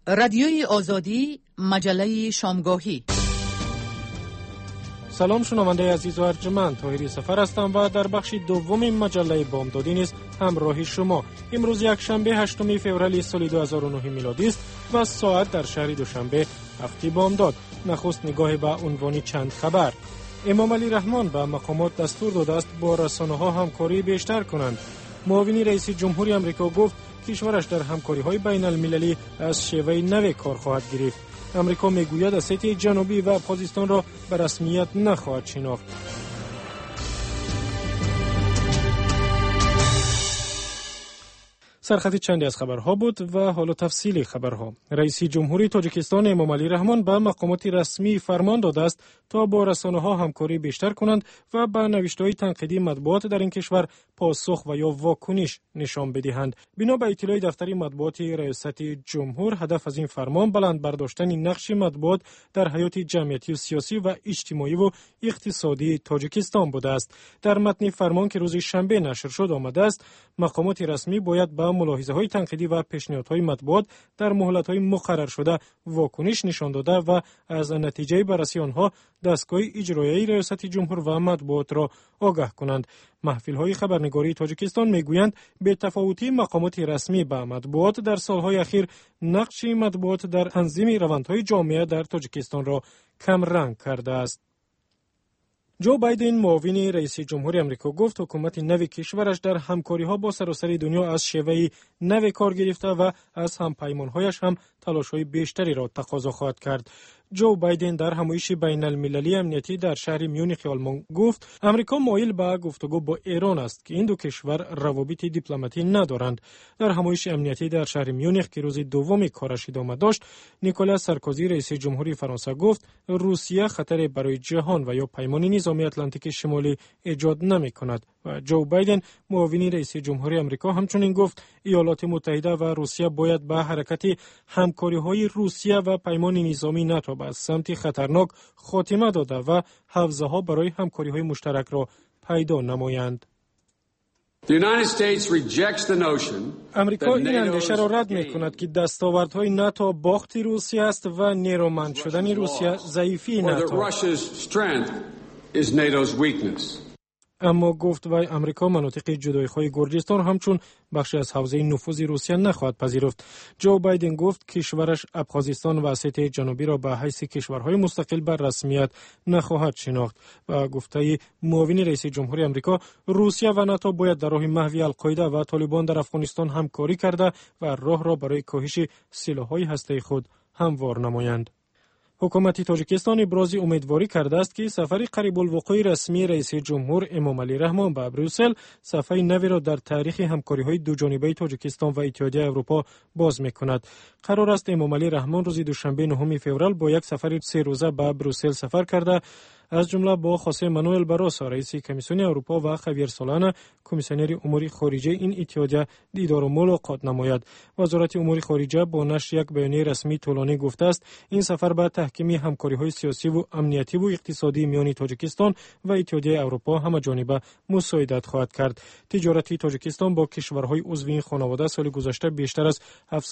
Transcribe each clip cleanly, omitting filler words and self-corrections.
رادیوی آزادی، مجله شامگاهی. سلام شنونده عزیز و ارجمند، طاهری سفر هستم و در بخش دوم مجله بامدادی نیز همراه شما. امروز یک شنبه 8 فوریه سال 2009 میلادی است و ساعت در شهر دوشنبه 7 بامداد. نخست نگاه به عنوان چند خبر. امام علی رحمان به مقامات دستور داده است با رسانه‌ها همکاری بیشتر کنند. معاون رئیس جمهوری آمریکا گفت کشورش در همکاری‌های بین المللی از شیوه نو کار خواهد گرفت. آمریکا میگوید اسیتی جنوبی و ابخازستان را به رسمیت نخواهد شناخت. سرخط چندی از خبرها بود و حالا تفصیل خبرها. رئیس جمهوری تاجیکستان امام علی رحمان به مقامات رسمی فرمان داده است تا با رسانه‌ها همکاری بیشتر کنند و به نوشته‌های تنقیدی مطبوعات در این کشور پاسخ و یا واکنش نشان بدهند. بنا به اطلاع دفتر مطبوعات ریاست جمهور، هدف از این فرمان بلند برداشتن نقش مطبوعات در حیات جمعیتی و سیاسی و اجتماعی و اقتصادی تاجیکستان بوده است. در متن فرمان که روز شنبه نشر شد آمده است مقامات رسمی باید به ملاحظه‌های تنقیدی و پیشنهادهای مطبوعات در مهلت‌های مقرر شده واکنش نشان داده و از نتیجه بررسی آنها دستگاه اجرایی ریاست جمهور و مطبوعات را آگاه کنند. محفل‌های خبرنگاری تاجیکستان میگویند به تفاوتی مقامات رسمی با مطبوعات در سالهای اخیر نقش مطبوعات در تنظیم روندهای جامعه در تاجیکستان را کم رنگ کرده است. جو بایدن معاون رئیس جمهوری آمریکا گفت حکومت نو کشورش در همکاری‌ها با سراسر دنیا از شیوه نو کار گرفته و از همپیمان‌هایش هم تلاش‌های بیشتری را تقاضا خواهد کرد. جو بایدن در همایش بین المللی امنیتی در شهر میونخ آلمان گفت آمریکا مایل به گفتگو با ایران است که این دو کشور روابط دیپلماتی ندارند. در همایش امنیتی در شهر میونخ که روز دوم کارش ادامه داشت، نیکولا سارکوزی رئیس جمهوری فرانسه گفت روسیه خطر برای جهان و یا پیمان نظامی اتلانتیک شمالی ایجاد نمی‌کند و جو بایدن معاون رئیس جمهوری آمریکا همچنین گفت ایالات متحده و روسیه باید به حرکت همکاری‌های روسیه و پیمان نظامی ناتو به سمت خطرناک خاتمه داده و حوزه‌ها برای همکاری‌های مشترک را پیدا نمایند. امریکا این اندیشه را رد می‌کند که دستاوردهای ناتو باخت روسیه است و نیرومند شدن روسیه ضعیفی ناتو. اما گفت وی آمریکا مناطق جدایی‌های گرجستان همچون بخشی از حوزه نفوذ روسیه نخواهد پذیرفت. جو بایدن گفت کشورش ابخازستان و اسیتی جنوبی را به حیث کشورهای مستقل بر رسمیت نخواهد شناخت و گفته معاون رئیس جمهوری آمریکا روسیه و ناتو باید در راه محو القاعده و طالبان در افغانستان همکاری کرده و راه را برای کاهش سلاح‌های هسته‌ای خود هموار نمایند. حکومت تاجیکستان ابراز امیدواری کرده است که سفر قریب الوقوع رسمی رئیس جمهور امام علی رحمان به بروسل صفحه نوی را در تاریخ همکاری‌های دوجانبه تاجیکستان و اتحادیه اروپا باز می‌کند. قرار است امام علی رحمان روز دوشنبه 9 فوریه با یک سفر 3 روزه به بروسل سفر کرده از جمله با خوسه مانوئل باروسو رئیس کمیسیون اروپا و خاویر سولانا کمیسیونر امور خارجه این اتحادیه دیدار و ملاقات نماید. وزارت امور خارجه با نشر یک بیانیه رسمی طولانی گفته است این سفر به تحکیم همکاری‌های سیاسی و امنیتی و اقتصادی میان تاجیکستان و اتحادیه اروپا همه‌جانبه مساعدت خواهد کرد. تجارت تاجیکستان با کشورهای عضو این خانواده سال گذشته بیشتر از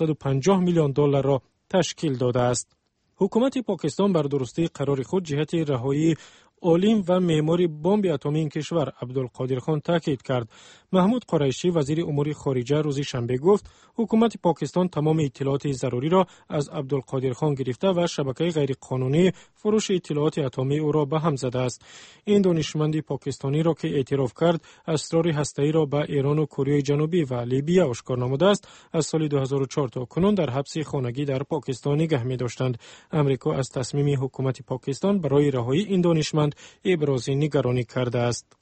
750 میلیون دلار را تشکیل داده است. حکومت پاکستان بر درستی قرار خود جهت رهایی عالم و معمار بمب اتمی این کشور عبدالقادر خان تاکید کرد. محمود قریشی وزیر امور خارجه روز شنبه گفت حکومت پاکستان تمام اطلاعات ضروری را از عبدالقادر خان گرفته و شبکه غیر قانونی فروش اطلاعات اتمی او را به هم زده است. این دانشمند پاکستانی را که اعتراف کرد اسرار هسته‌ای را به ایران و کره جنوبی و لیبی آشکار نموده است از سال 2004 تا کنون در حبس خانگی در پاکستان نگه می‌داشتند. آمریکا از تصمیم حکومت پاکستان برای رهایی این دانشمند ابراز نگرانی کرده است.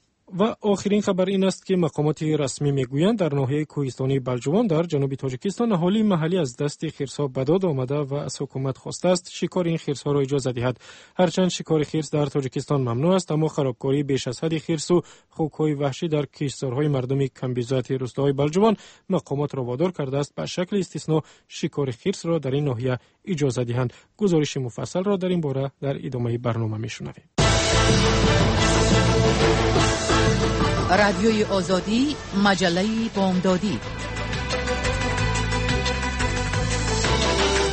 و آخرین خبر این است که مقامات رسمی میگویند در ناحیه کوهستانی بلجوان در جنوب تاجیکستان اهالی محلی از دست خرس‌ها به داد آمده و از حکومت خواسته است شکار این خرس‌ها را اجازه دهد. هرچند شکار خرس در تاجیکستان ممنوع است اما خرابکاری بیش از حد خرس و خوک‌های وحشی در کشتزارهای مردم کمبیزات روستاهای بلجوان مقامات را وادار کرده است به شکل استثنا شکار خرس را در این ناحیه اجازه دهند. گزارش مفصل را در این باره در ادامه برنامه میشنویم. رادیوی آزادی، مجله بامدادی.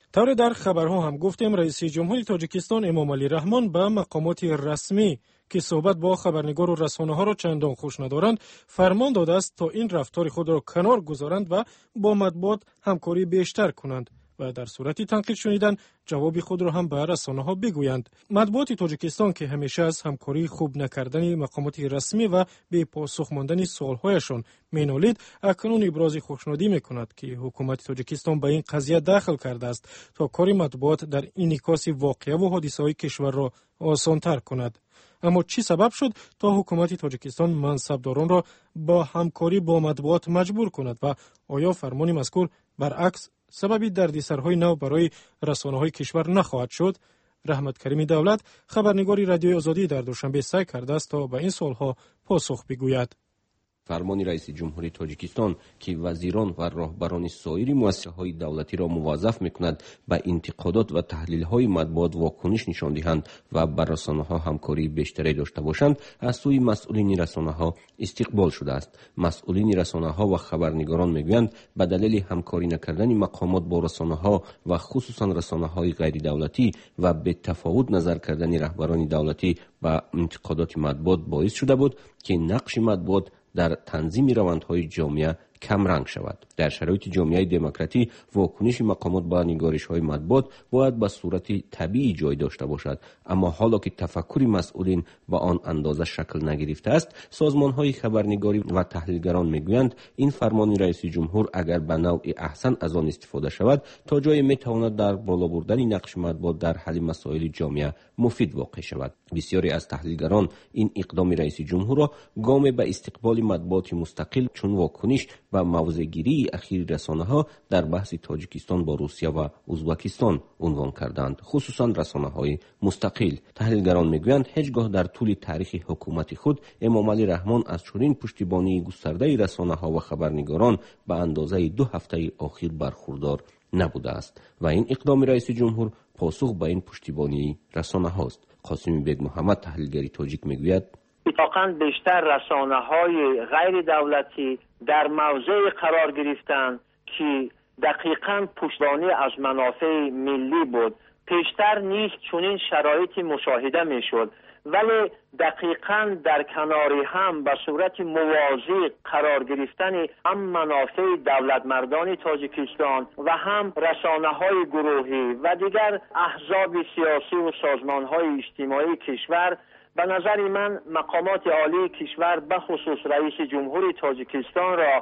طور در خبرها هم گفتیم رئیس جمهوری تاجیکستان امامعلی رحمان به مقامات رسمی که صحبت با خبرنگار و رسانه‌ها را چندان خوش ندارند فرمان داده است تا این رفتار خود را کنار گذارند و با مطبوعات همکاری بیشتر کنند و در صورتی تنقید شنیدن جواب خود را هم به رسانه‌ها بگویند. مطبوعات تاجیکستان که همیشه از همکاری خوب نکردن مقامات رسمی و بی پاسخ ماندن سوال‌هایشان مینالید، اکنون ابراز خوشنودی می‌کند که حکومت تاجیکستان به این قضیه دخل کرده است تا کار مطبوعات در انعکاس واقعه و حادثه‌های کشور را آسان‌تر کند. اما چی سبب شد تا حکومت تاجیکستان منصبداران را با همکاری با مطبوعات مجبور کند و آیا فرمان مذکور برعکس سببی دردسرهای نو برای رسانه‌های کشور نخواهد شد؟ رحمت کریمی دولت، خبرنگاری رادیوی آزادی، در دوشنبه سعی کرده است تا به این سوالها پاسخ بگوید. فرمان رئیس جمهوری تاجیکستان که وزیران و راهبران سایر مؤسسه‌های دولتی را موظف می‌کند به انتقادات و تحلیل‌های مطبوعات واکنش نشان دهند و با رسانه‌ها همکاری بیشتری داشته باشند، از سوی مسئولین رسانه‌ها استقبال شده است. مسئولین رسانه‌ها و خبرنگاران می‌گویند به دلیل همکاری نکردن مقامات با رسانه‌ها و خصوصاً رسانه‌های غیر دولتی و به تفاوت نظر کردن رهبران دولتی به انتقادات مطبوعات باعث شده بود که نقش مطبوعات در تنظیم روندهای جامعه کمرنگ شود. در شرایط جامعه دموکراتی واکنش مقامات به نگارش‌های مطبوعات باید به صورت طبیعی جای داشته باشد، اما حالا که تفکر مسئولین به آن اندازه شکل نگرفته است، سازمان‌های خبرنگاری و تحلیلگران می‌گویند این فرمان رئیس جمهور اگر به نوع احسن از آن استفاده شود تا جای می‌تواند در بالا بردن نقش مطبوعات در حل مسائل جامعه مفید واقع شود. بسیاری از تحلیلگران این اقدام رئیس جمهور را گام به استقبال مطبوعات مستقل چون واکنش و موضع‌گیری اخیر رسانه‌ها در بحث تاجیکستان با روسیه و ازبکستان عنوان کردند، خصوصا رسانه‌های مستقل. تحلیلگران میگویند هیچگاه در طول تاریخ حکومت خود امامعلی رحمان از چنین پشتیبانی گسترده رسانه‌ها و خبرنگاران به اندازه 2 هفته اخیر برخوردار نبوده است و این اقدام رئیس جمهور پاسخ به این پشتیبانی رسانه‌هاست. قاسم بیگ محمد، تحلیلگری تاجیک، میگوید اتفاقاً بیشتر رسانه‌های غیر دولتی در موضع قرار گرفتند که دقیقاً پشتیبانی از منافع ملی بود. پیشتر نیست چنین شرایطی مشاهده می‌شد، ولی دقیقاً در کنار هم به صورت موازی قرار گرفتن هم منافع دولت مردان تاجیکستان و هم رسانه‌های گروهی و دیگر احزاب سیاسی و سازمان‌های اجتماعی کشور، به نظر من مقامات عالی کشور به خصوص رئیس جمهوری تاجیکستان را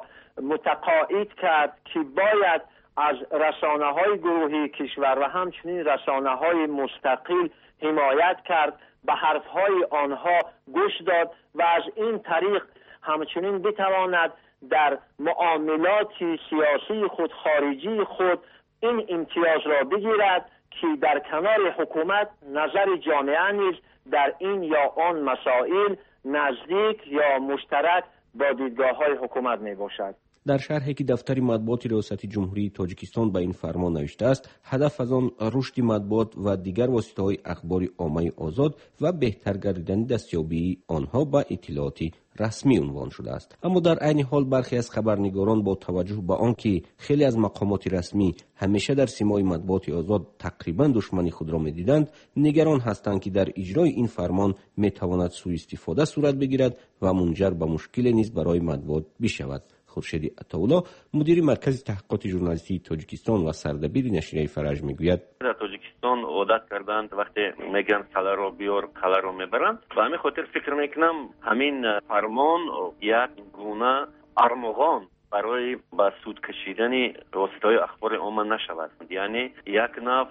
متقاعد کرد که باید از رسانه‌های گروهی کشور و همچنین رسانه‌های مستقل حمایت کرد، به حرف‌های آنها گوش داد و از این طریق همچنین بتواند در معاملات سیاسی خود، خارجی خود، این امتیاز را بگیرد که در کنار حکومت نظر جامعه نیز در این یا آن مسائل نزدیک یا مشترک با دیدگاه‌های حکومت می باشد. در شرحی که دفتر مطبوعات ریاست جمهوری تاجیکستان به این فرمان نوشته است، هدف از آن رشد مطبوعات و دیگر واسطه‌های اخباری عامه آزاد و بهتر گردیدن دستیابی آنها به اطلاعات رسمی عنوان شده است. اما در عین حال برخی از خبرنگاران با توجه به آنکه خیلی از مقامات رسمی همیشه در سیمای مطبوعات آزاد تقریبا دشمنی خود را می‌دیدند، نگران هستند که در اجرای این فرمان می‌تواند سوء استفاده صورت بگیرد و منجر به مشکل نیز برای مطبوعات بشود. خورشید عطاالله، مدیر مرکز تحقیقات ژورنالیستی تاجیکستان و سردبیر نشریه فرج، میگوید در تاجیکستان عادت کردند وقتی میگن کلا رو بیار کلا رو میبرند. به همین خاطر فکر میکنم همین فرمان یک گونه ارمغان برای به سود کشیدن واسطه‌های اخبار عامه نشود، یعنی یک نوع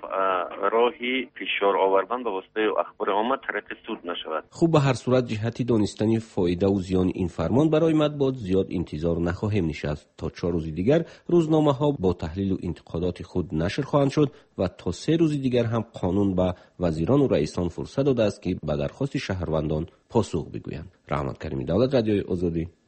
راهی فشار آوردن به واسطه اخبار عامه طریق سود نشود. خوب، به هر صورت جهتی دانستن فایده و زیان این فرمان برای مطبوعات زیاد انتظار نخواهیم نشست. تا 4 روز دیگر روزنامه‌ها با تحلیل و انتقادات خود نشر خواهند شد و تا 3 روز دیگر هم قانون به وزیران و رئیسان فرصت داده است که به درخواست شهروندان پاسخ بگویند. رحمت کریمی دولت، رادیوی آزادی،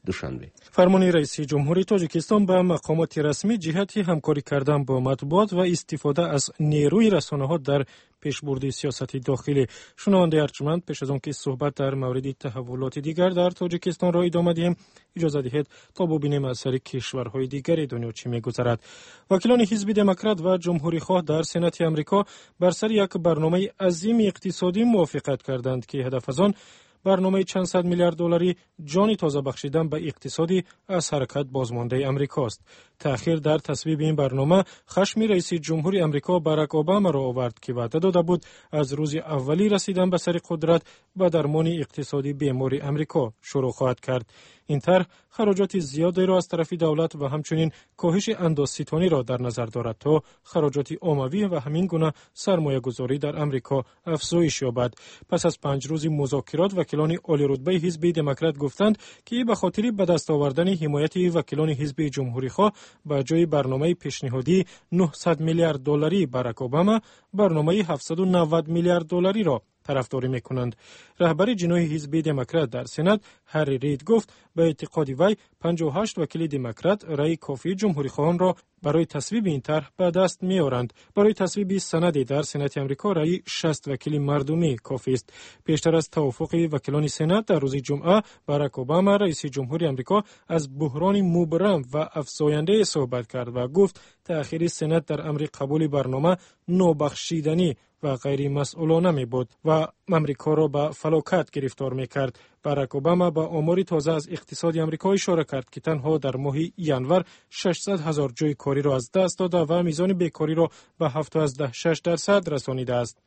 دوشنبه. فرمان رئیس جمهوری تاجیکستان به مقامات رسمی جهت همکاری کردن با مطبوعات و استفاده از نیروی رسانه‌ها در پیشبرد سیاست داخلی. شنونده ارجمند، پیش از آنکه صحبت در مورد تحولات دیگر در تاجیکستان را ادامه دهیم، اجازه دهید تا ببینیم از سر کشورهای دیگر دنیا چه می‌گذرد. وکیلان حزب دموکرات و جمهوری خواه در سنات آمریکا بر سر یک برنامه عظیم اقتصادی موافقت کردند که هدف از آن برنامه چند صد میلیارد دلاری جان تازه بخشیدن به اقتصادی از حرکت بازمانده امریکاست. تأخیر در تصویب این برنامه خشم رئیس جمهوری امریکا باراک اوباما را آورد که وعده داده بود از روز اولی رسیدن به سر قدرت به درمان اقتصادی بیمار امریکا شروع خواهد کرد. این طرح خراجات زیادی را از طرف دولت و همچنین کاهش اندازه‌ستانی را در نظر دارد تا خراجات عمومی و همین گونه سرمایه گذاری در امریکا افزایش یابد. پس از 5 روز مذاکرات، وکیلان عالی رتبه حزب دموکرات گفتند که به خاطر به دست آوردن حمایت وکیلان حزب جمهوری خواه به جای برنامه پیشنهادی 900 میلیارد دلاری باراک اوباما برنامه 790 میلیارد دلاری را طرفداری میکنند. رهبر جناح حزب دموکرات در سنات هری رید گفت به اعتقاد وی 58 وکیل دموکرات رأی کافی جمهوری خواهان را برای تصویب این طرح به دست میآورند. برای تصویب سند در سنات آمریکا رأی 60 وکیل مردمی کافی است. پیشتر از توافق وکیلان سنات در روز جمعه، باراک اوباما رئیس جمهوری آمریکا از بحران مبرم و افزاینده صحبت کرد و گفت تأخیر سنات در امر قبول برنامه نابخشیدنی و غیر مسئولانه می بود و امریکا را به فلاکت گرفتار می کرد. باراک اوباما با آمار تازه از اقتصاد آمریکا اشاره کرد که تنها در ماه ینور 600,000 جای کاری را از دست داده و میزان بیکاری را به 7.6% رسانیده است.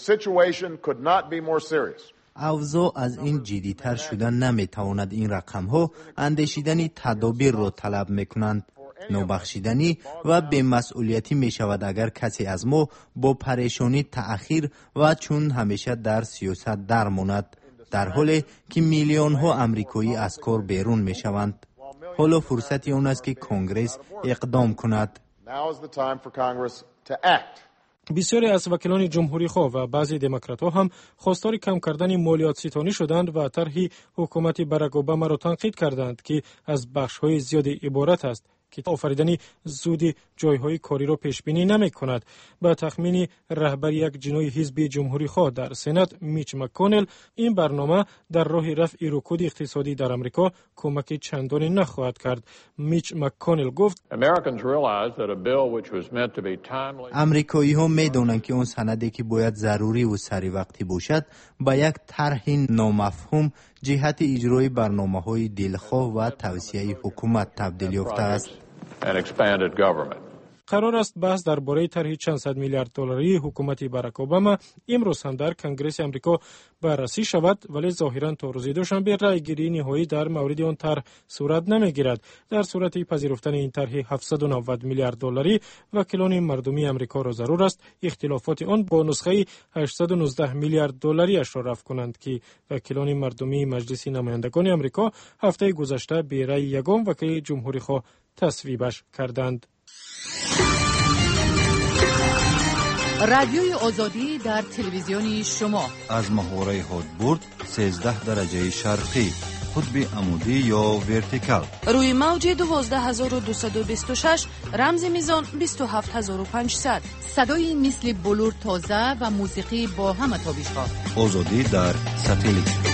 اوضاع از این جدی‌تر شدن نمی‌تواند. این رقم‌ها اندیشیدنی تدابیر را طلب می‌کنند. نابخشیدنی و بی‌مسئولیتی می‌شود اگر کسی از ما با پریشانی تأخیر و چون همیشه در سیاست درماند، در حالی که میلیون‌ها آمریکایی از کار بیرون می‌شوند. حالا فرصتی آن است که کنگره اقدام کند. بسیاری از وکیلان جمهوری خواه و بعضی دموکرات‌ها هم خواستار کم کردن مالیات ستانی شدند و طرح حکومت باراک اوباما را تنقید کردند که از بخش‌های زیادی عبارت است که آفریدن زودی جایهای کاری را پیش بینی نمی کند. با تخمین رهبر یک جناح حزب جمهوری خواه در سنات میچ مک‌کانل، این برنامه در راه رفع رکود اقتصادی در امریکا کمک چندانی نخواهد کرد. میچ مک‌کانل گفت امریکایی ها می دانند که اون سندی که باید ضروری و سری وقتی باشد با یک طرح نامفهوم جهت اجرای برنامه‌های دلخواه و توسعه حکومت تبدیل یافته است. قرار است بحث درباره طرح چند صد میلیارد دلاری حکومت باراک اوباما امروز هم در کنگره آمریکا بررسی شود، ولی ظاهراً تا روز دوشنبه رأی‌گیری نهایی در مورد آن طرح صورت نمی‌گیرد. در صورت پذیرفتن این طرح 790 میلیارد دلاری، وکیلان مردمی آمریکا را ضرور است اختلافات آن با نسخه 819 میلیارد دلاری اش را رفع کنند که وکیلان مردمی مجلس نمایندگان آمریکا هفته گذشته به رأی یگان وکیل جمهوری خواه تصویبش کردند. رادیوی آزادی در تلویزیون شما از محوره هدبرد 13 درجه شرقی، قطب عمودی یا ورتیکال، روی موج 12226 رمز میزان 27500، صدای مثل بلور تازه و موسیقی با همه تابش‌ها. آزادی در ساتلیت.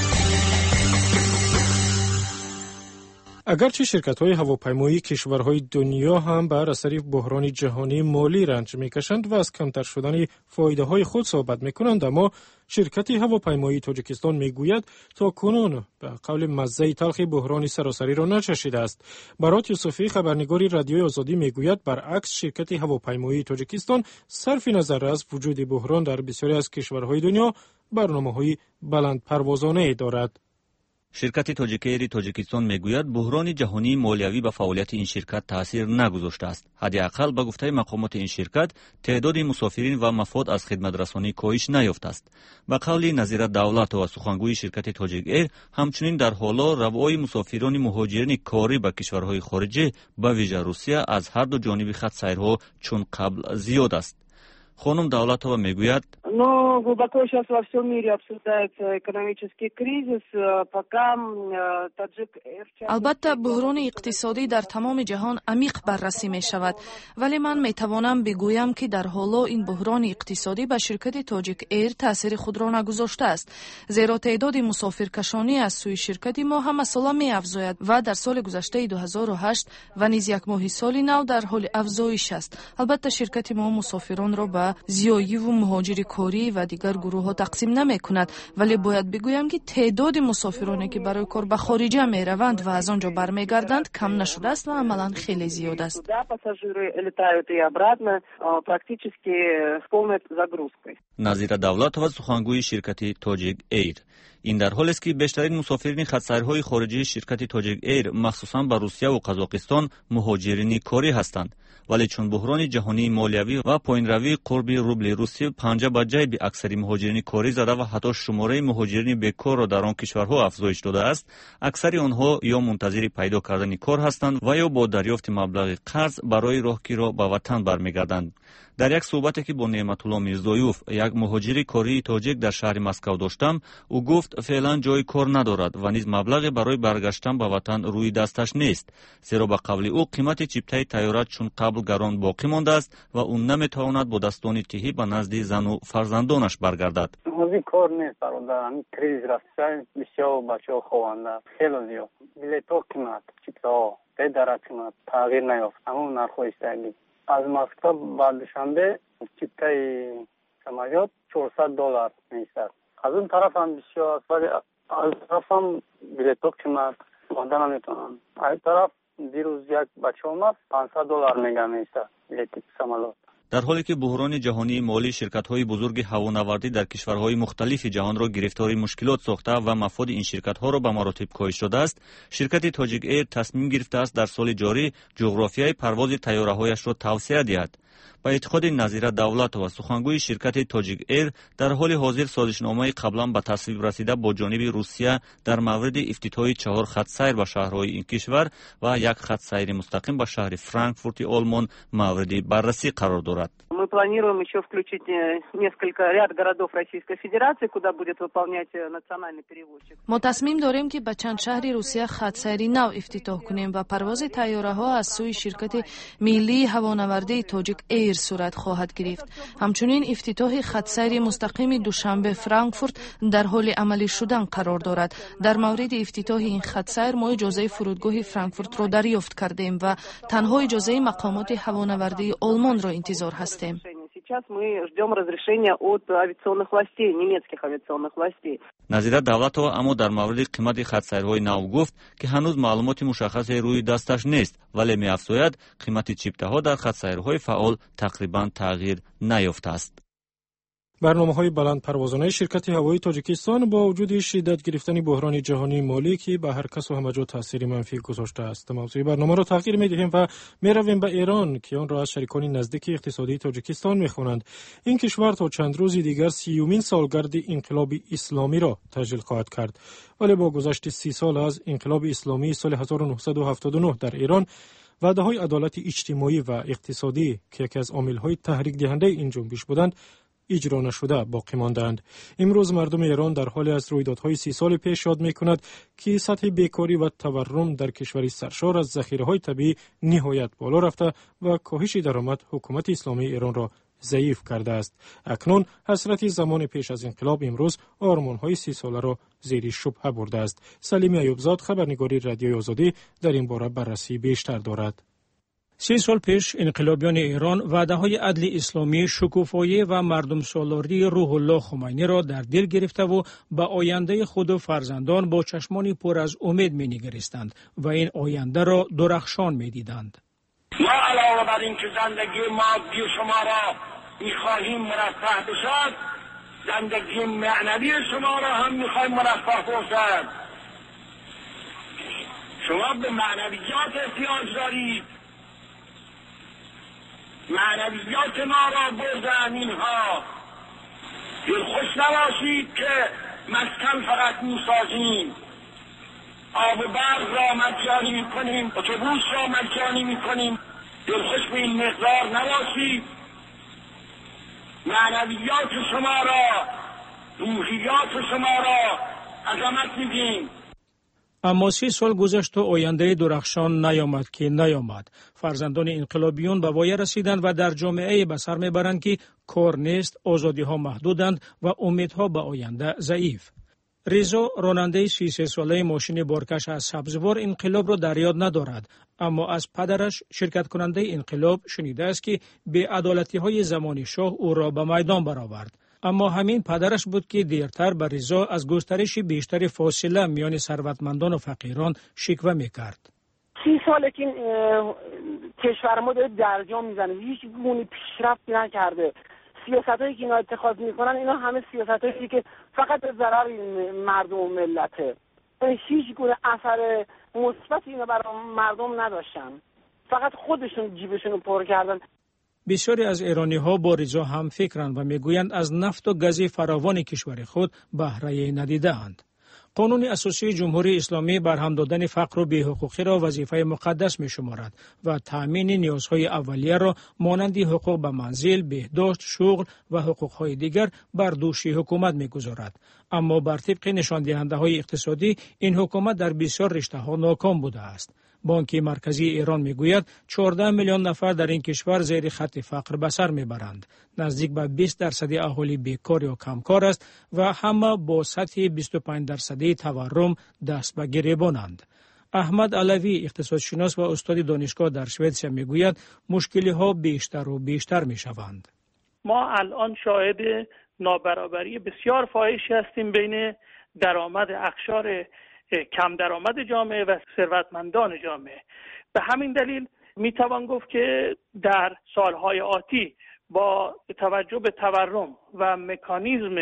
اگرچه شرکت‌های هواپیمایی کشورهای دنیا هم بر اثر بحران جهانی مالی رنج می‌کشند و از کمتر شدن فایده‌های خود صحبت می‌کنند، اما شرکت هواپیمایی تاجیکستان می‌گوید تا کنون به قول مزه تلخ بحران سراسری را نچشیده است. برات یوسفی، خبرنگار رادیوی آزادی، می‌گوید برعکس شرکت هواپیمایی تاجیکستان صرف نظر از وجود بحران در بسیاری از کشورهای دنیا برنامه‌های بلند پروازانه دارد. شرکت تاجیک ایر تاجیکستان میگوید بحران جهانی مالیوی به فعالیت این شرکت تاثیر نگذاشته است. حداقل به گفته مقامات این شرکت تعداد مسافرین و مفاد از خدمت رسانی کاهش نیافته است. به قول نظیر دولت و سخنگوی شرکت تاجیک ایر، همچنین در حالا روای مسافران مهاجرین کاری به کشورهای خارجی به ویژه روسیه از هر دو جانب خط سیرها چون قبل زیاد است. خانم دولتова میگوید глубоко сейчас во всем мире обсуждается экономический кризис, пока Tajik Air. البته بحران اقتصادی در تمام جهان عمیق بررسی می شود، ولی من می توانم بگویم که در حالا این بحران اقتصادی به شرکت تاجیک ایر تاثیر خود را نگذاشته است، زیرا تعداد مسافرکشانی از سوی شرکت ما همه ساله می افزاید و در سال گذشته 2008 و نیز یک ماه سال نو در حال افزایش است. البته شرکت ما مسافران را به زیایی و مهاجر کاری و دیگر گروه ها تقسیم نمی کند، ولی باید بگویم که تعداد مسافرانی که برای کار به خارج می روند و از آنجا برمیگردند کم نشده است و عملا خیلی زیاد است. نظیر دولتова سخنگوی شرکت تاجیک ایر. این در حالی است که بیشترین مسافرین خط‌سیرهای خارجی شرکت تاجیک ایر مخصوصاً به روسیه و قزاقستان مهاجرین کاری هستند، ولی چون بحران جهانی مالیوی و پایین‌روی قرب روبل روسیه پنجه به جیب اکثر مهاجرین کاری زده و حتی شماره مهاجرین بیکار را در آن کشورها افزایش داده است، اکثر آنها یا منتظر پیدا کردن کار هستند و یا با دریافت مبلغ قرض برای راهگیری به وطن برمیگردند. در یک صحبتی که با نعمت‌الله میرزایوف، یک مهاجر کاری تاجیک در شهر مسکو داشتم، او گفت فعلا جای کار ندارد و نیز مبلغ برای برگشتن به وطن روی دستش نیست، زیرا به قول او قیمت چیپتای طیاره چون قبل گران باقی مانده است و او نمیتواند با دستان تهی به نزد زن و فرزندانش برگردد. موزی کار نیست برادر، همین کریز رفته بسیار بچه‌ها خوانده خیلی زیاد بلیط‌ها قیمت چیپت‌ها در قیمت تغییر نیافت، همون نرخ ایستادگی. از مسکو به دوشنبه چیپتای سمالیات $400 می‌ایستد. از اون طرف هم بسیار است، ولی از طرف هم بلیط‌ها قیمت مانده نمیتونن. از طرف دیروز یک بچه اومد $500 میگه می‌ایستد بلیط سمالیات. در حالی که بحران جهانی مالی شرکت‌های بزرگ هوانوردی در کشورهای مختلف جهان را گرفتار مشکلات ساخته و مفاد این شرکت‌ها را به مراتب کاهش داده است، شرکت تاجیک ایر تصمیم گرفته است در سال جاری جغرافیای پرواز طیاره‌هایش را توسعه دهد. به اعتقاد نظیر دولتова سخنگوی شرکت تاجیک ایر، در حال حاضر سازشنامه قبلا به تصویب رسیده با جانب روسیه در مورد افتتاح 4 خط سیر به شهرهای این کشور و یک خط سیر مستقیم به شهر فرانکفورت آلمان مورد بررسی قرار دارد. Мы планируем еще включить ряд городов Российской Федерации, куда будет выполнять национальный перевозчик. ما تصمیم داریم که به چند شهر روسیه خط‌سیری نو افتتاح کنیم و پرواز طیاره‌ها از سوی شرکت ملی هوانوردی تاجیک ایر صورت خواهد گرفت. همچنین افتتاح خط‌سیر مستقیم دوشنبه فرانکفورت در حال عملی شدن قرار دارد. در مورد افتتاح این خط‌سیر ما اجازه فرودگاه فرانکفورت را دریافت کردیم و تنها اجازه مقامات هوانوردی آلمان را انتظار هستیم. Сейчас мы ждем разрешения от авиационных властей, немецких авиационных властей. نظیر دولتова اما در مورد قیمت خط‌سیرهای نو گفت که هنوز معلومات مشخصی روی دستش نیست، ولی می‌افزاید قیمت چیپته‌ها در خط‌سیرهای فعال تقریباً تغییر نیافته است. برنامه‌های بلند پروازانه شرکت هوایی تاجیکستان با وجود شدت گرفتن بحران جهانی مالی که به هر کس و همه جا تاثیر منفی گذاشته است، موضوع برنامه را تغییر می‌دهیم و می‌رویم به ایران که آن را از شریکان نزدیک اقتصادی تاجیکستان می‌خوانند. این کشور تا چند روز دیگر 30مین سالگرد انقلاب اسلامی را تجلیل خواهد کرد، ولی با گذشت 30 سال از انقلاب اسلامی سال 1979 در ایران، وعده‌های عدالت اجتماعی و اقتصادی که یکی از عامل‌های تحریک دهنده این جنبش بودند اجرا نشده باقی ماندند. امروز مردم ایران در حال از رویدادهای 30 سال پیش یاد می‌کند که سطح بیکاری و تورم در کشوری سرشار از ذخیره‌های طبیعی نهایت بالا رفته و کاهش درآمد حکومت اسلامی ایران را ضعیف کرده است. اکنون حسرت زمان پیش از انقلاب امروز آرمان‌های 30 ساله را زیر شبهه برده است. سلیمی ایوبزاد، خبرنگاری رادیوی آزادی، در این باره بررسی بیشتر دارد. 30 سال پیش انقلابیان ایران وعده‌های عدل اسلامی، شکوفایی و مردم سالاری روح الله خمینی را در دل گرفته و به آینده خود و فرزندان با چشمانی پر از امید می‌نگریستند و این آینده را درخشان می‌دیدند. ما علاوه بر این که زندگی مادی شما را می‌خواهیم مرفه بشد، زندگی معنوی شما را هم می‌خواهیم مرفه باشد. شما به معنویات احتیاج دارید. معنویات ما را بردن اینها. دلخوش نباشید که مسکن فقط می‌سازیم، آب و برق را مجانی می‌کنیم، اتوبوس را مجانی می‌کنیم. دلخوش به این مقدار نباشید. معنویات شما را، روحیات شما را عظمت میدیم. اما 30 سال گذشت و آینده درخشان نیامد که نیامد. فرزندان انقلابیون به وای رسیدند و در جامعه به سر میبرند که کار نیست، آزادی ها محدودند و امیدها به آینده ضعیف. رضا راننده 33 ساله ماشین بارکش از سبزوار انقلاب را در یاد ندارد، اما از پدرش شرکت کننده انقلاب شنیده است که بی‌عدالتی های زمان شاه او را به میدان برآورد. اما همین پدرش بود که دیرتر به رضا از گسترش بیشتر فاصله میان ثروتمندان و فقیران شکوه میکرد. 30 ساله که کشور ما داره درجا میزنه، هیچ گونه پیشرفتی نکرده. سیاستایی که اینا اتخاذ میکنن اینا همه سیاستایی که فقط به ضرر مردم و ملته. هیچ گونه اثر مثبتی اینا برای مردم نداشتن، فقط خودشون جیبشون رو پر کردن. بسیاری از ایرانی ها با رضا هم فکرند و میگویند از نفت و گاز فراوان کشور خود بهره ندیده اند. قانون اساسی جمهوری اسلامی برهم دادن فقر و بی‌حقوقی را وظیفه مقدس می شمارد و تأمین نیازهای اولیه را مانند حقوق به منزل، بهداشت، شغل و حقوقهای دیگر بر دوش حکومت می گذارد. اما بر طبق نشان دهنده های اقتصادی این حکومت در بسیار رشته ها ناکام بوده است. بانک مرکزی ایران میگوید 14 میلیون نفر در این کشور زیر خط فقر به سر میبرند. نزدیک به 20% اهالی بیکار یا کمکار است و همه با سطح 25% تورم دست به گریبانند. احمد علوی اقتصادشناس و استاد دانشگاه در سوئد میگوید مشکلی ها بیشتر و بیشتر میشوند. ما الان شاهد نابرابری بسیار فاحشی هستیم بین درآمد اقشار کم درآمد جامعه و ثروتمندان جامعه. به همین دلیل میتوان گفت که در سالهای آتی با توجه به تورم و مکانیزم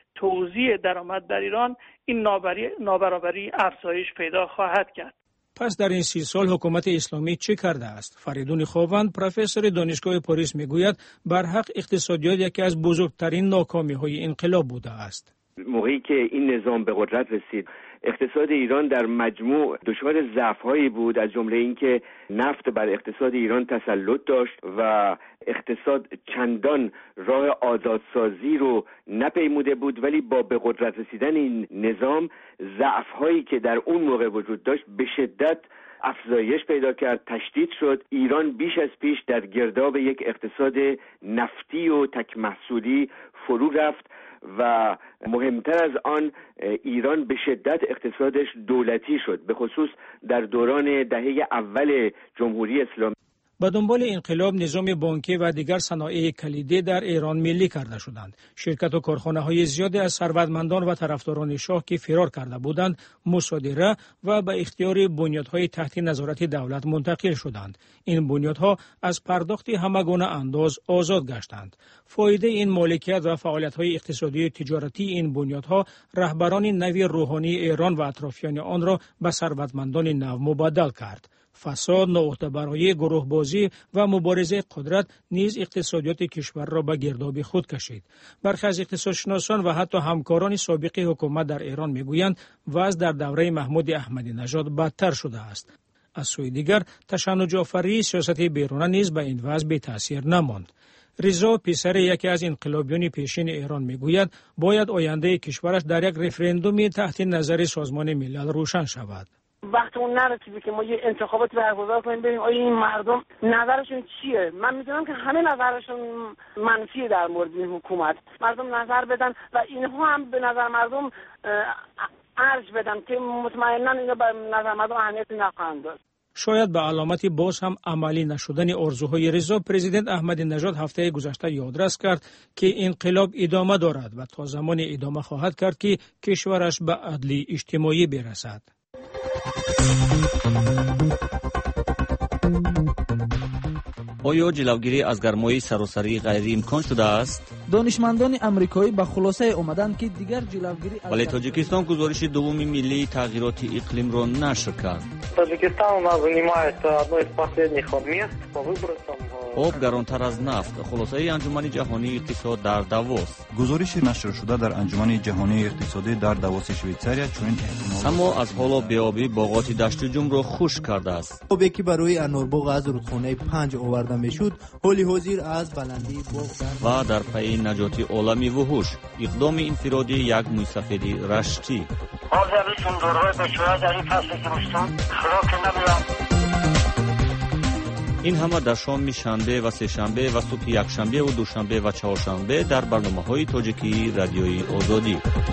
توزیع درآمد در ایران این نابرابری افزایش پیدا خواهد کرد. پس در این 30 سال حکومت اسلامی چه کرده است؟ فریدون خوابند پروفسور دانشگاه پاریس میگوید برحق اقتصادیات یکی از بزرگترین ناکامی‌های انقلاب بوده است. موقعی که این نظام به قدرت رسید اقتصاد ایران در مجموع دچار ضعف‌هایی بود، از جمله اینکه نفت بر اقتصاد ایران تسلط داشت و اقتصاد چندان راه آزادسازی رو نپیموده بود، ولی با به قدرت رسیدن این نظام ضعف‌هایی که در اون موقع وجود داشت به شدت افزایش پیدا کرد، تشدید شد. ایران بیش از پیش در گرداب یک اقتصاد نفتی و تک محصولی فرو رفت و مهمتر از آن ایران به شدت اقتصادش دولتی شد، به خصوص در دوران دهه اول جمهوری اسلامی. به دنبال انقلاب نظام بانکی و دیگر صنایع کلیدی در ایران ملی کرده شدند. شرکت و کارخانه های زیادی از ثروتمندان و طرفداران شاه که فرار کرده بودند مصادره و به اختیار بنیادهای تحت نظارت دولت منتقل شدند. این بنیادها از پرداخت همگونه انداز آزاد گشتند. فایده این مالکیت و فعالیت‌های اقتصادی و تجارتی این بنیادها رهبران نوی روحانی ایران و اطرافیان آن را به ثروتمندان نو مبدل کرد. فساد، ناعتباری، گروهبازی و مبارزه قدرت نیز اقتصادیات کشور را به گرداب خود کشید. برخی از اقتصادشناسان و حتی همکاران سابق حکومت در ایران میگویند وضع در دوره محمود احمدی نژاد بدتر شده است. از سوی دیگر تشنج آفری سیاست بیرونی نیز به این وضع بی تاثیر نماند. رضا پسر یکی از انقلابیون پیشین ایران میگوید باید آینده کشورش در یک رفراندوم تحت نظر سازمان ملل روشن شود. وقت اون نرسیده که ما یه انتخابات برگزار کنیم ببینیم آیا این مردم نظرشون چیه. من میدونم که همه نظرشون منفیه در مورد این حکومت. مردم نظر بدن و اینها هم به نظر مردم ارج بدن که مطمئنا اینا به نظر مردم اهمیتی نخواهند داشت. شاید به علامت باز هم عملی نشدن آرزوهای رضا پرزیدنت احمدی نژاد هفته گذشته یادرس کرد که انقلاب ادامه دارد و تا زمان ادامه خواهد کرد که کشورش به عدلی اجتماعی برسد. آیا جلوگیری از گرمای سراسری غیر امکان شده است؟ دانشمندان امریکایی به خلاصه آمدند که دیگر جلوگیری از ولی تاجیکستان گزارش دوم ملی تغییرات اقلیم را نشر کرد. Таджикистан у нас занимает одно из последних мест по выбросам آب گرانتر از نفت. خلاصه انجمن جهانی اقتصاد در داووس. گزارش نشر شده در انجمن جهانی اقتصادی در داووس شویتزاریا چنین احتمال اما از حالا بیابی باغات دشت جم را خشک کرده است. آبی که برای انارباغ از رودخانه 5 آورده میشد حالی حاضر از بلندی باغ و در پی نجات عالمی وحوش اقدام انفرادی یک موی سفید رشتی. این همه در شام شنبه و سه شنبه و صبح یک شنبه و دوشنبه و چهارشنبه در برنامه‌های تاجیکی رادیوی آزادی.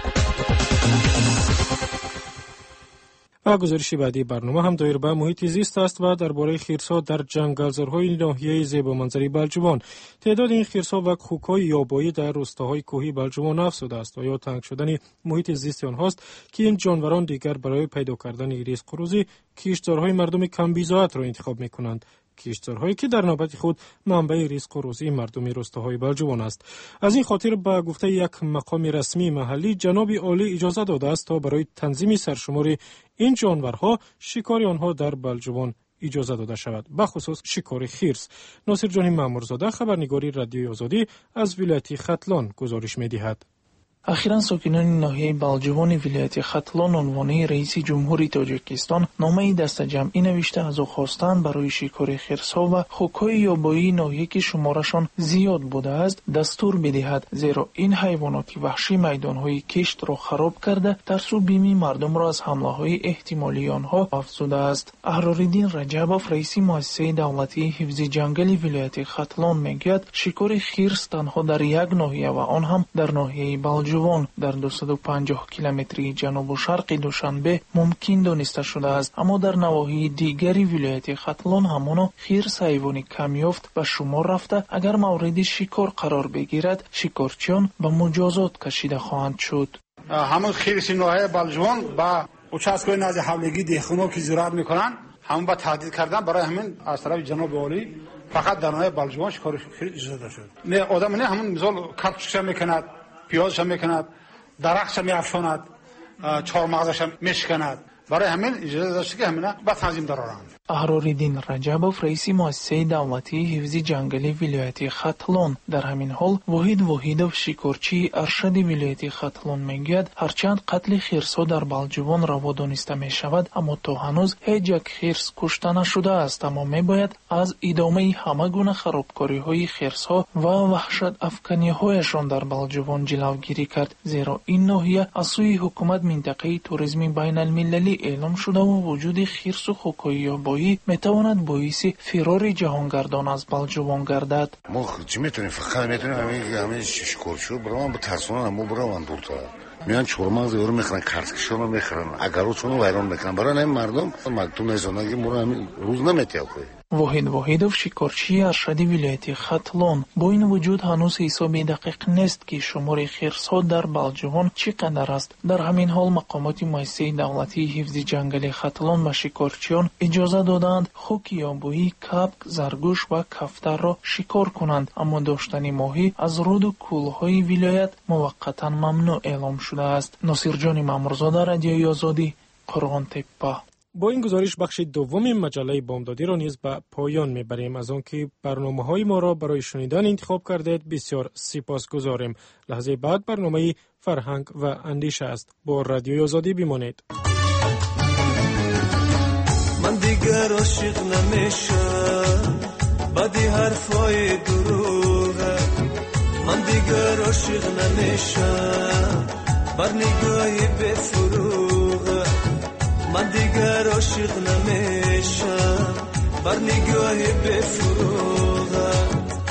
و گزارش بعدی برنامه هم دایر به محیط زیست است و درباره خرس‌ها در جنگلزارهای ناحیه زیبامنظری بلجوان. تعداد این خرس‌ها و خوک‌های یابایی در روستاهای کوهی بلجوان افزوده است و یا تنگ شدن محیط زیست آنهاست که این جانوران دیگر برای پیدا کردن رزق روزی کشتزارهای مردم کم بی‌ضاعت را انتخاب می‌کنند. کشتزارهایی که در نوبت خود منبع رزق و روزی مردم روستاهای بلجوان است. از این خاطر به گفته یک مقام رسمی محلی جناب عالی اجازه داده است تا برای تنظیم سرشمار این جانورها شکار آنها در بلجوان اجازه داده شود، بخصوص شکار خرس. ناصر جان مامورزاده خبرنگاری رادیوی آزادی از ولایت ختلان گزارش می‌دهد. اخیراً ساکنان ناحیه بلجوان ولایت ختلان عنوان رئیس جمهوری تاجیکستان نامه‌ای دسته‌جمعی نوشته از او خواستند برای شکار خرس‌ها و خوک‌های یابایی ناحیه که شمارشان زیاد بوده است دستور بدهد، زیرا این حیوانات وحشی میدان‌های کشت را خراب کرده ترس و بیم مردم را از حمله‌های احتمالی آنها افزوده است. احرارالدین رجبوف رئیس مؤسسه دولتی حفظ جنگل ولایت ختلان میگوید شکار خرس تنها در یک ناحیه و آن هم در ناحیه بلجوان در 250 کیلومتری جنوب و شرق دوشنبه ممکن دانسته شده است، اما در نواحی دیگری ولایت ختلان همانا خرس حیوانی کمیافت و شمار رفته اگر مورد شکار قرار بگیرد شکارچیان به مجازات کشیده خواهند شد. همون خرس ناحیه بلجوان با участкهای نزد حولگی دهخانو که زراعت میکنن همون با تهدید کردن برای همین از طرف جناب عالی فقط در ناحیه بلجوان شکار خرس اجازه داده شد. نه آدم نه همون مثال کارتش میکند، پیازش میکند، درختش میافشاند، چهارمغزش میشکند. برای همین اجازه داشته که همینا با تنظیم دارند. احرارالدین رجبوف رئیس مؤسسه دولتی حفظ جنگل ولایت ختلان در همین حال واحد واحدوف شکارچی ارشد ولایت ختلان میگوید هرچند قتل خرس‌ها در بلجوان روا دانسته میشود اما تا هنوز هیچ یک خرس کشته نشده است، اما میباید از ادامه همه گونه خرابکاری‌های خرس‌ها و وحشت افکنی‌هایشان در بلجوان جلوگیری کرد، زیرا این ناحیه از سوی حکومت منطقه توریسم بین المللی اعلام شده و وجود خرس و خوک‌های یابایی میتواند باعث فرار جهانگردان از بلجوان گردد. ما چی میتونیم؟ فقط میتونیم همین شکارچیو برام با ترسونن همو برام بورتا میان چهارمغز رو میخرن، کارتکشون رو میخرن، اگروچون رو ویران میکنن. برای این مردم مکتوب نیستن که مرا همین روز نمیتیه. واحد واحدوف شکارچی ارشد ولایت ختلان با این وجود هنوز حساب دقیق نیست که شمار خرس‌ها در بلجوان چقدر است. در همین حال مقامات مؤسسه دولتی حفظ جنگل ختلان به شکارچیان اجازه دادند خوک یابایی، کبک، زرگوش و کفتر را شکار کنند، اما داشتن ماهی از رود و کولهای ولایت موقتا ممنوع اعلام شده است. ناصر جان مامورزاده رادیوی آزادی، قرغان تپه. با این گزارش بخش دوم مجله بامدادی را نیز به پایان میبریم. از آنکه برنامه‌های ما را برای شنیدن انتخاب کردید بسیار سپاسگزاریم. لحظه بعد برنامه فرهنگ و اندیشه است. با رادیوی آزادی بمانید. من دیگر عاشق نمیشم بدی حرفای دروغه، من دیگر عاشق نمیشم بر نگاهی بفروغه، من دیگر عاشق نمیشم بر نگاهی بفروغه.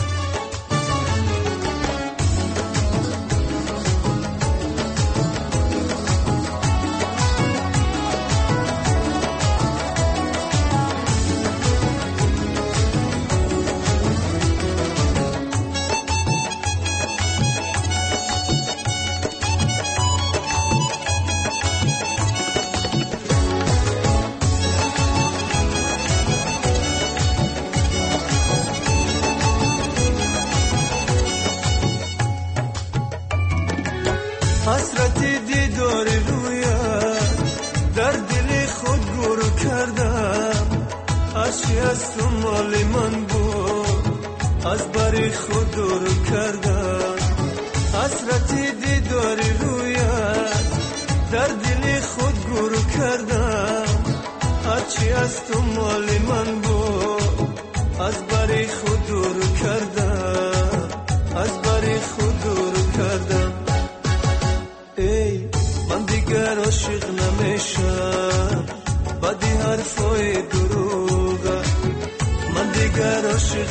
حسرت دیدار رویت در دل خود گور کردم، هرچی از تو مال من بود از بر خود دور کردم حسرت دیدار رویت در دل خود گور کردم هرچی از تو مال من بود از بر خود دور کردم از بر خود دور کردم ای من دیگر عاشق نمیشم بدی حرفای دروغه من دیگر عاشق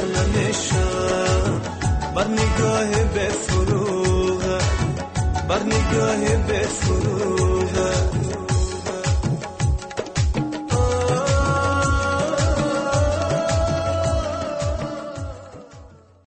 نمیشم بر نگاه بفروغه بر نگاه